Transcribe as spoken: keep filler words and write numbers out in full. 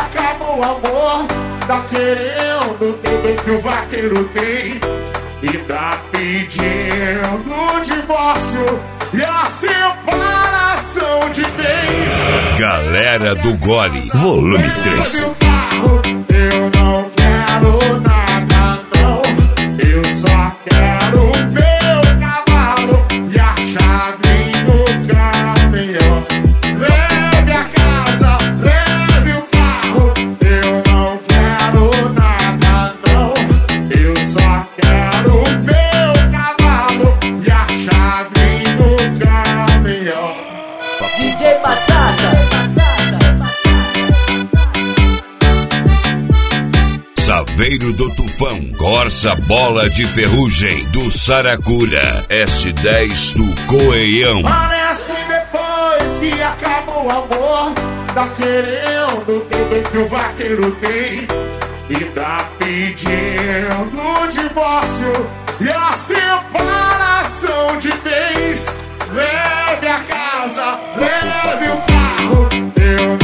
acaba o amor, tá querendo tudo que o vaqueiro tem e tá pedindo divórcio e a separação de bens. Galera do Gole, volume três. Eu não quero nada, não. Eu só quero meu cavalo e a chave no caminhão. Leve a casa, leve o carro. Eu não quero nada, não. Eu só quero meu cavalo e a chave no caminhão. D J Batata. Saveiro do Tufão, Corsa Bola de Ferrugem do Saracura, S dez do Coeião. Parece que depois que acaba o amor, tá querendo tudo que o vaqueiro tem e tá pedindo divórcio e a separação de bens. Leve a casa, leve o carro. Eu